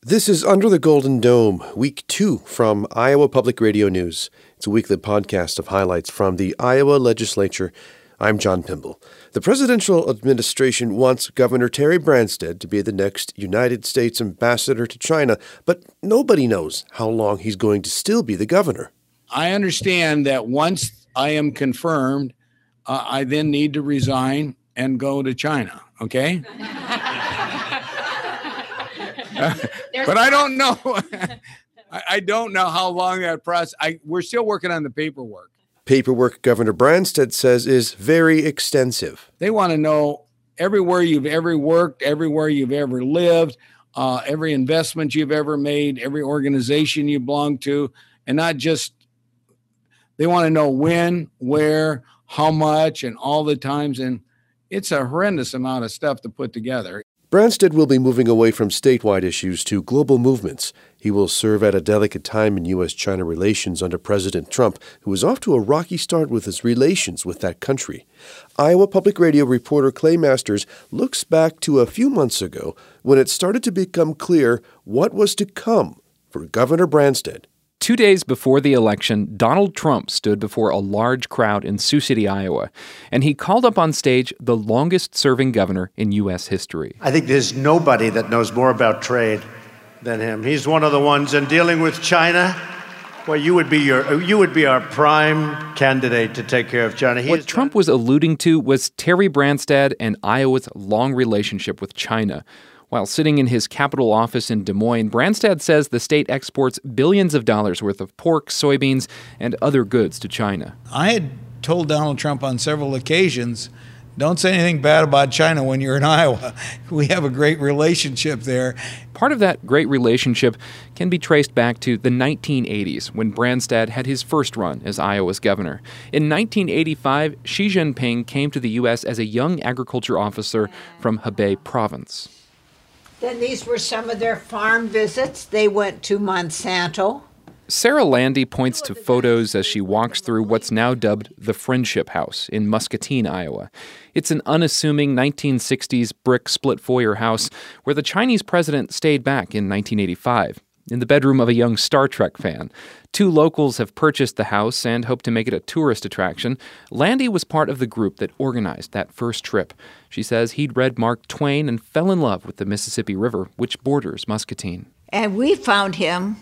This is Under the Golden Dome, Week 2 from Iowa Public Radio News. It's a weekly podcast of highlights from the Iowa legislature. I'm John Pimble. The presidential administration wants Governor Terry Branstad to be the next United States ambassador to China, but nobody knows how long he's going to still be the governor. I understand that once I am confirmed, I then need to resign and go to China, okay? But I don't know. I don't know how long that process. We're still working on the paperwork. Paperwork, Governor Branstad says, is very extensive. They want to know everywhere you've ever worked, everywhere you've ever lived, every investment you've ever made, every organization you belong to, and not just. They want to know when, where, how much, and all the times. And it's a horrendous amount of stuff to put together. Branstad will be moving away from statewide issues to global movements. He will serve at a delicate time in U.S.-China relations under President Trump, who is off to a rocky start with his relations with that country. Iowa Public Radio reporter Clay Masters looks back to a few months ago when it started to become clear what was to come for Governor Branstad. 2 days before the election, Donald Trump stood before a large crowd in Sioux City, Iowa, and he called up on stage the longest-serving governor in U.S. history. I think there's nobody that knows more about trade than him. He's one of the ones in dealing with China. Well, you would be our prime candidate to take care of China. What Trump was alluding to was Terry Branstad and Iowa's long relationship with China. While sitting in his Capitol office in Des Moines, Branstad says the state exports billions of dollars worth of pork, soybeans, and other goods to China. I had told Donald Trump on several occasions, don't say anything bad about China when you're in Iowa. We have a great relationship there. Part of that great relationship can be traced back to the 1980s, when Branstad had his first run as Iowa's governor. In 1985, Xi Jinping came to the U.S. as a young agriculture officer from Hebei province. Then these were some of their farm visits. They went to Monsanto. Sarah Landy points to photos as she walks through what's now dubbed the Friendship House in Muscatine, Iowa. It's an unassuming 1960s brick split-foyer house where the Chinese president stayed back in 1985, in the bedroom of a young Star Trek fan. 2 locals have purchased the house and hope to make it a tourist attraction. Landy was part of the group that organized that first trip. She says he'd read Mark Twain and fell in love with the Mississippi River, which borders Muscatine. And we found him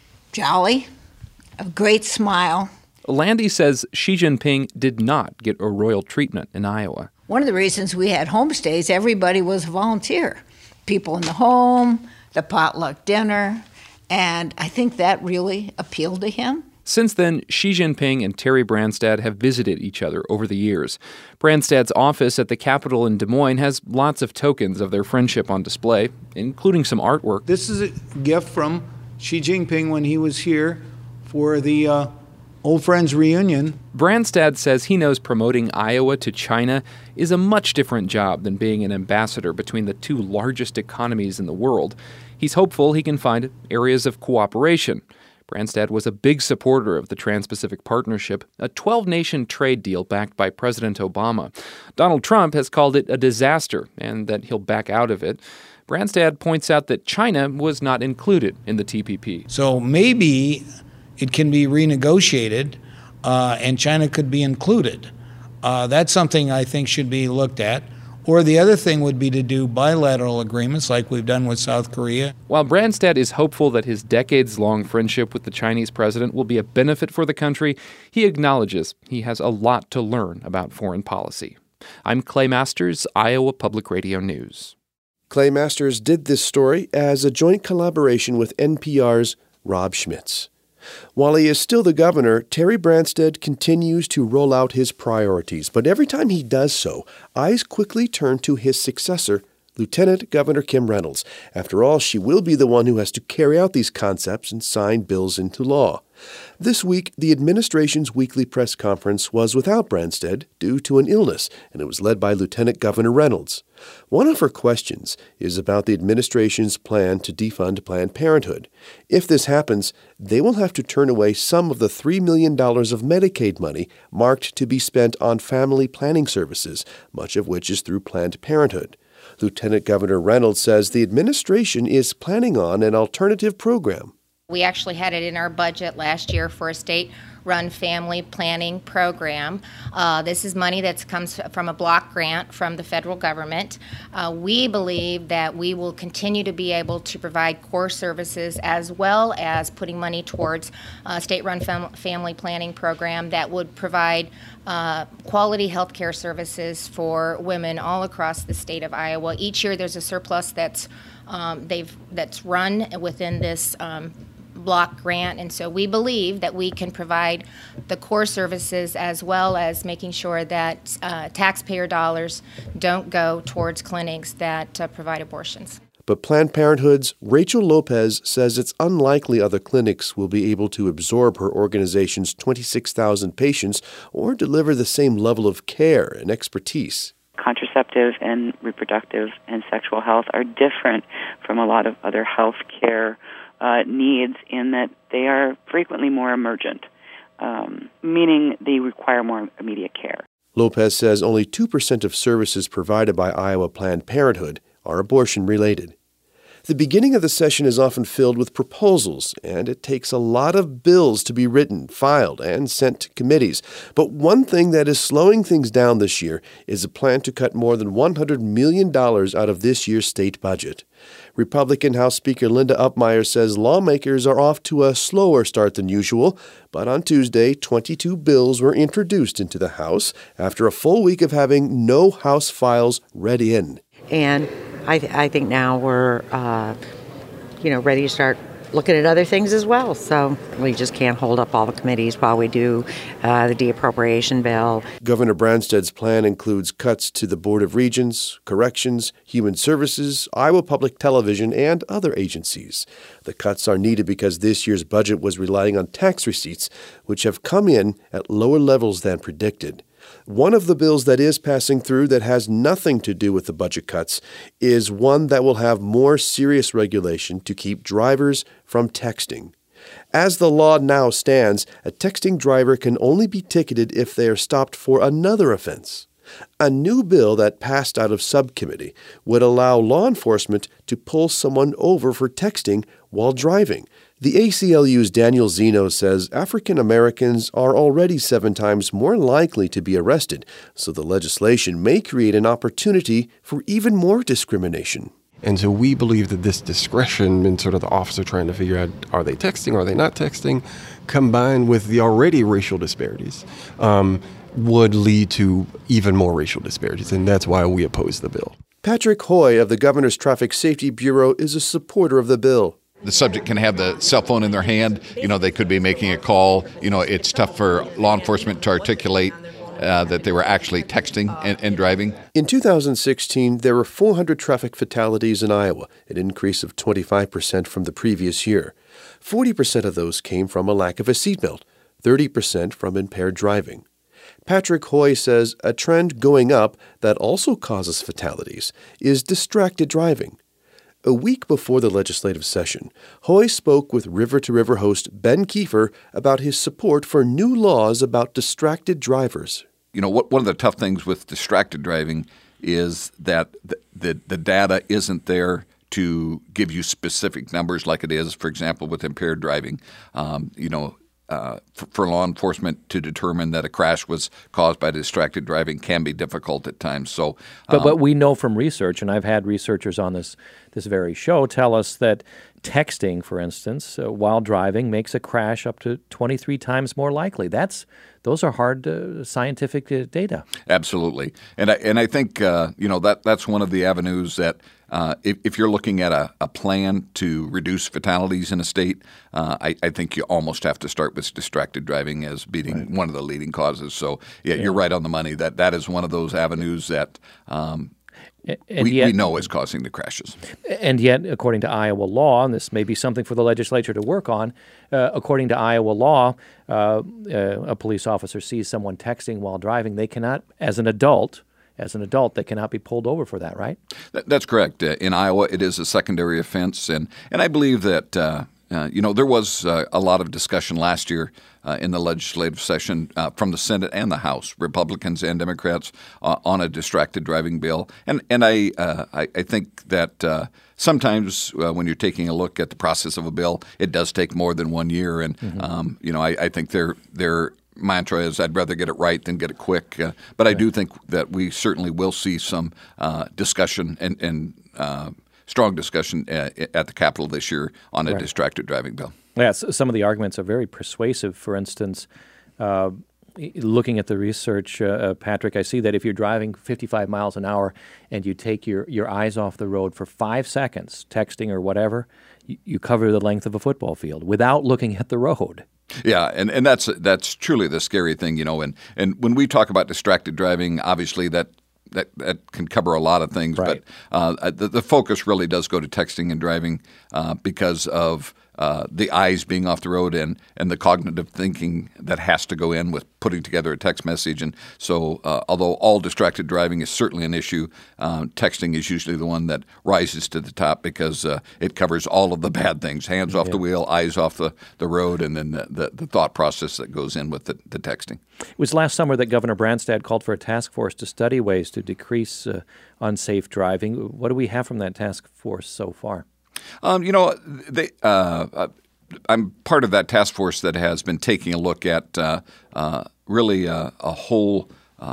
jolly, a great smile. Landy says Xi Jinping did not get a royal treatment in Iowa. One of the reasons we had homestays, everybody was a volunteer. People in the home, the potluck dinner. And I think that really appealed to him. Since then, Xi Jinping and Terry Branstad have visited each other over the years. Branstad's office at the Capitol in Des Moines has lots of tokens of their friendship on display, including some artwork. This is a gift from Xi Jinping when he was here for the Old Friends reunion. Branstad says he knows promoting Iowa to China is a much different job than being an ambassador between the 2 largest economies in the world. He's hopeful he can find areas of cooperation. Branstad was a big supporter of the Trans-Pacific Partnership, a 12-nation trade deal backed by President Obama. Donald Trump has called it a disaster and that he'll back out of it. Branstad points out that China was not included in the TPP. So maybe it can be renegotiated and China could be included. That's something I think should be looked at. Or the other thing would be to do bilateral agreements like we've done with South Korea. While Branstad is hopeful that his decades-long friendship with the Chinese president will be a benefit for the country, he acknowledges he has a lot to learn about foreign policy. I'm Clay Masters, Iowa Public Radio News. Clay Masters did this story as a joint collaboration with NPR's Rob Schmitz. While he is still the governor, Terry Branstad continues to roll out his priorities. But every time he does so, eyes quickly turn to his successor, Lieutenant Governor Kim Reynolds. After all, she will be the one who has to carry out these concepts and sign bills into law. This week, the administration's weekly press conference was without Branstad due to an illness, and it was led by Lieutenant Governor Reynolds. One of her questions is about the administration's plan to defund Planned Parenthood. If this happens, they will have to turn away some of the $3 million of Medicaid money marked to be spent on family planning services, much of which is through Planned Parenthood. Lieutenant Governor Reynolds says the administration is planning on an alternative program. We actually had it in our budget last year for a state-run family planning program. This is money that comes from a block grant from the federal government. We believe that we will continue to be able to provide core services as well as putting money towards a state-run family planning program that would provide quality health care services for women all across the state of Iowa. Each year there's a surplus that's run within this block grant, and so we believe that we can provide the core services as well as making sure that taxpayer dollars don't go towards clinics that provide abortions. But Planned Parenthood's Rachel Lopez says it's unlikely other clinics will be able to absorb her organization's 26,000 patients or deliver the same level of care and expertise. Contraceptive and reproductive and sexual health are different from a lot of other health care needs in that they are frequently more emergent, meaning they require more immediate care. Lopez says only 2% of services provided by Iowa Planned Parenthood are abortion-related. The beginning of the session is often filled with proposals, and it takes a lot of bills to be written, filed, and sent to committees. But one thing that is slowing things down this year is a plan to cut more than $100 million out of this year's state budget. Republican House Speaker Linda Upmeyer says lawmakers are off to a slower start than usual, but on Tuesday, 22 bills were introduced into the House after a full week of having no House files read in. And I think now we're, ready to start looking at other things as well. So we just can't hold up all the committees while we do the de-appropriation bill. Governor Branstad's plan includes cuts to the Board of Regents, Corrections, Human Services, Iowa Public Television, and other agencies. The cuts are needed because this year's budget was relying on tax receipts, which have come in at lower levels than predicted. One of the bills that is passing through that has nothing to do with the budget cuts is one that will have more serious regulation to keep drivers from texting. As the law now stands, a texting driver can only be ticketed if they are stopped for another offense. A new bill that passed out of subcommittee would allow law enforcement to pull someone over for texting while driving. The ACLU's Daniel Zeno says African Americans are already 7 times more likely to be arrested, so the legislation may create an opportunity for even more discrimination. And so we believe that this discretion in sort of the officer trying to figure out, are they texting, are they not texting, combined with the already racial disparities, would lead to even more racial disparities, and that's why we oppose the bill. Patrick Hoy of the Governor's Traffic Safety Bureau is a supporter of the bill. The subject can have the cell phone in their hand. They could be making a call. It's tough for law enforcement to articulate that they were actually texting and driving. In 2016, there were 400 traffic fatalities in Iowa, an increase of 25% from the previous year. 40% of those came from a lack of a seatbelt, 30% from impaired driving. Patrick Hoy says a trend going up that also causes fatalities is distracted driving. A week before the legislative session, Hoy spoke with River to River host Ben Kiefer about his support for new laws about distracted drivers. One of the tough things with distracted driving is that the data isn't there to give you specific numbers like it is, for example, with impaired driving. For law enforcement to determine that a crash was caused by distracted driving can be difficult at times. So, but we know from research, and I've had researchers on this very show tell us that texting, for instance, while driving makes a crash up to 23 times more likely. Those are hard scientific data. Absolutely, and I think that's one of the avenues that. If you're looking at a plan to reduce fatalities in a state, I think you almost have to start with distracted driving as being one of the leading causes. So, you're right on the money. That is one of those avenues that we know is causing the crashes. And yet, according to Iowa law, and this may be something for the legislature to work on, according to Iowa law, a police officer sees someone texting while driving, they cannot, as an adult, they cannot be pulled over for that, right? That's correct. In Iowa, it is a secondary offense, and I believe that there was a lot of discussion last year in the legislative session from the Senate and the House, Republicans and Democrats, on a distracted driving bill. And I think that sometimes when you're taking a look at the process of a bill, it does take more than 1 year. And, I think their mantra is I'd rather get it right than get it quick. But I do think that we certainly will see some discussion and strong discussion at the Capitol this year on a distracted driving bill. Yes, some of the arguments are very persuasive. For instance, looking at the research, Patrick, I see that if you're driving 55 miles an hour and you take your eyes off the road for 5 seconds, texting or whatever, you cover the length of a football field without looking at the road. Yeah, and that's truly the scary thing, And when we talk about distracted driving, obviously that can cover a lot of things, right. But the focus really does go to texting and driving because of the eyes being off the road and the cognitive thinking that has to go in with putting together a text message. And so although all distracted driving is certainly an issue, texting is usually the one that rises to the top because it covers all of the bad things, hands off the wheel, eyes off the road, and then the thought process that goes in with the texting. It was last summer that Governor Branstad called for a task force to study ways to decrease unsafe driving. What do we have from that task force so far? I'm part of that task force that has been taking a look at really a whole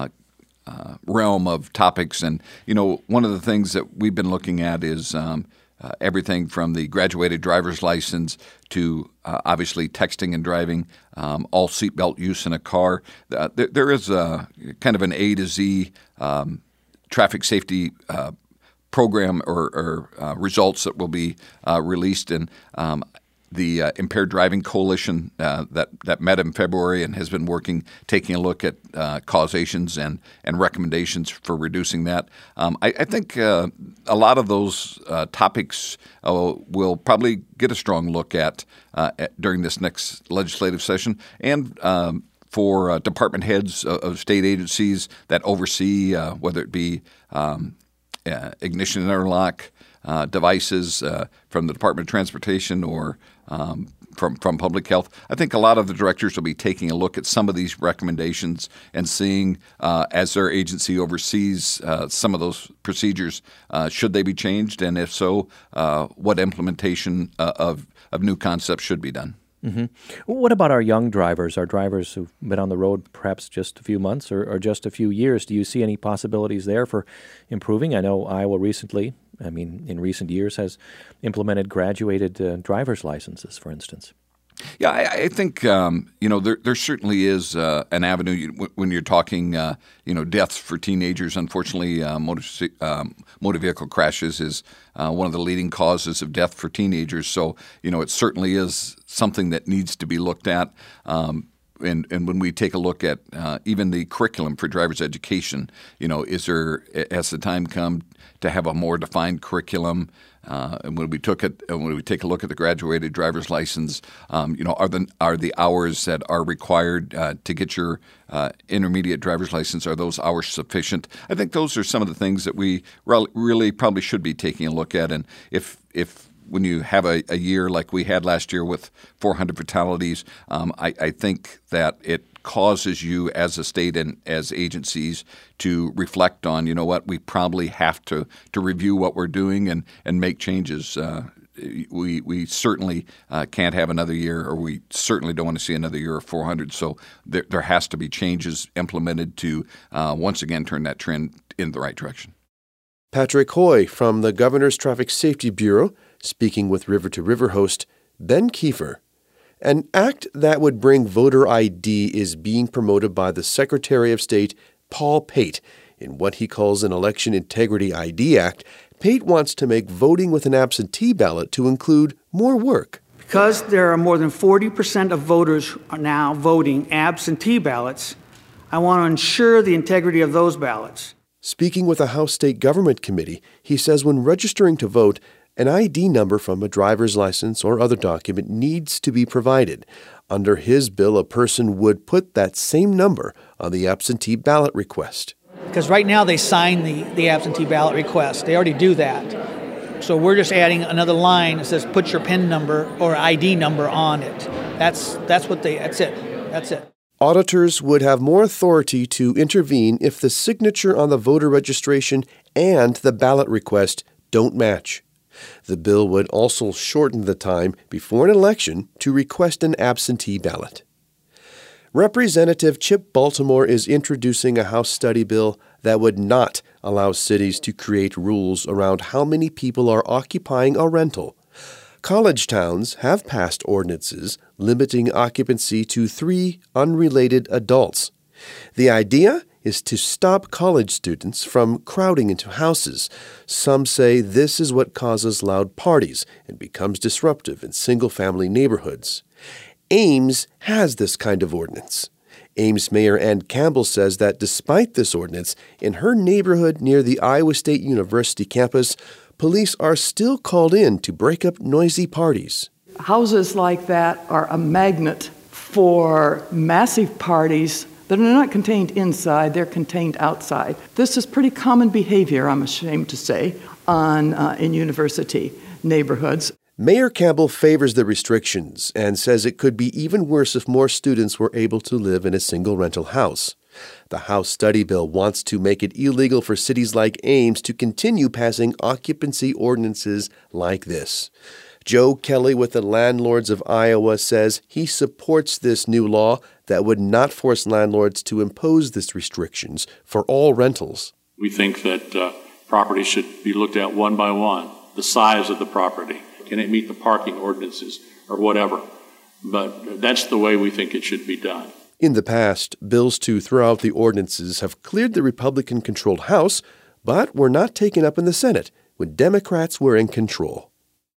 realm of topics. And, one of the things that we've been looking at is everything from the graduated driver's license to obviously texting and driving, all seatbelt use in a car. There is a kind of an A to Z traffic safety program or results that will be released, and the Impaired Driving Coalition that met in February and has been taking a look at causations and recommendations for reducing that. I think a lot of those topics will probably get a strong look at during this next legislative session, and for department heads of state agencies that oversee whether it be ignition interlock devices from the Department of Transportation or from Public Health. I think a lot of the directors will be taking a look at some of these recommendations and seeing, as their agency oversees some of those procedures, should they be changed, and if so, what implementation of new concepts should be done. Mm-hmm. What about our young drivers, our drivers who've been on the road perhaps just a few months or just a few years? Do you see any possibilities there for improving? I know Iowa in recent years, has implemented graduated driver's licenses, for instance. Yeah, I think there certainly is an avenue when you're talking deaths for teenagers. Unfortunately, motor vehicle crashes is one of the leading causes of death for teenagers. So it certainly is something that needs to be looked at. And when we take a look at even the curriculum for driver's education, has the time come to have a more defined curriculum? And when we take a look at the graduated driver's license, are the hours that are required to get your intermediate driver's license, are those hours sufficient? I think those are some of the things that we really probably should be taking a look at. And if when you have a year like we had last year with 400 fatalities, I think that it causes you as a state and as agencies to reflect on, we probably have to review what we're doing and make changes. We certainly can't have another year, or we certainly don't want to see another year of 400. So there has to be changes implemented to once again turn that trend in the right direction. Patrick Hoy from the Governor's Traffic Safety Bureau, speaking with River to River host Ben Kiefer. An act that would bring voter ID is being promoted by the Secretary of State, Paul Pate. In what he calls an Election Integrity ID Act, Pate wants to make voting with an absentee ballot to include more work. Because there are more than 40% of voters are now voting absentee ballots, I want to ensure the integrity of those ballots. Speaking with a House State Government Committee, he says when registering to vote, an ID number from a driver's license or other document needs to be provided. Under his bill, a person would put that same number on the absentee ballot request. Because right now they sign the absentee ballot request. They already do that. So we're just adding another line that says put your PIN number or ID number on it. That's it. Auditors would have more authority to intervene if the signature on the voter registration and the ballot request don't match. The bill would also shorten the time before an election to request an absentee ballot. Representative Chip Baltimore is introducing a House study bill that would not allow cities to create rules around how many people are occupying a rental. College towns have passed ordinances limiting occupancy to 3 unrelated adults. The idea is to stop college students from crowding into houses. Some say this is what causes loud parties and becomes disruptive in single-family neighborhoods. Ames has this kind of ordinance. Ames Mayor Ann Campbell says that despite this ordinance, in her neighborhood near the Iowa State University campus, police are still called in to break up noisy parties. Houses like that are a magnet for massive parties that are not contained inside, they're contained outside. This is pretty common behavior, I'm ashamed to say, in university neighborhoods. Mayor Campbell favors the restrictions and says it could be even worse if more students were able to live in a single rental house. The House study bill wants to make it illegal for cities like Ames to continue passing occupancy ordinances like this. Joe Kelly with the Landlords of Iowa says he supports this new law that would not force landlords to impose these restrictions for all rentals. We think that properties should be looked at one by one, the size of the property. Can it meet the parking ordinances or whatever? But that's the way we think it should be done. In the past, bills to throw out the ordinances have cleared the Republican-controlled House, but were not taken up in the Senate when Democrats were in control.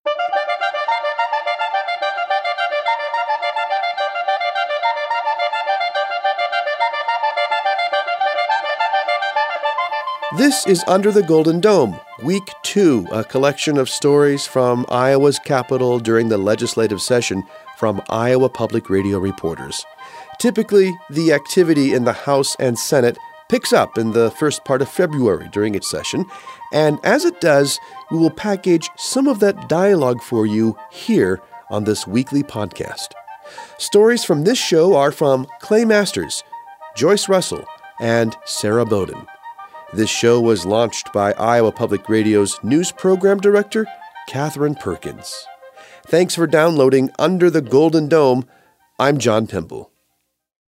This is Under the Golden Dome, Week 2, a collection of stories from Iowa's Capitol during the legislative session from Iowa Public Radio reporters. Typically, the activity in the House and Senate picks up in the first part of February during its session, and as it does, we will package some of that dialogue for you here on this weekly podcast. Stories from this show are from Clay Masters, Joyce Russell, and Sarah Bowden. This show was launched by Iowa Public Radio's news program director, Catherine Perkins. Thanks for downloading Under the Golden Dome. I'm John Pimble.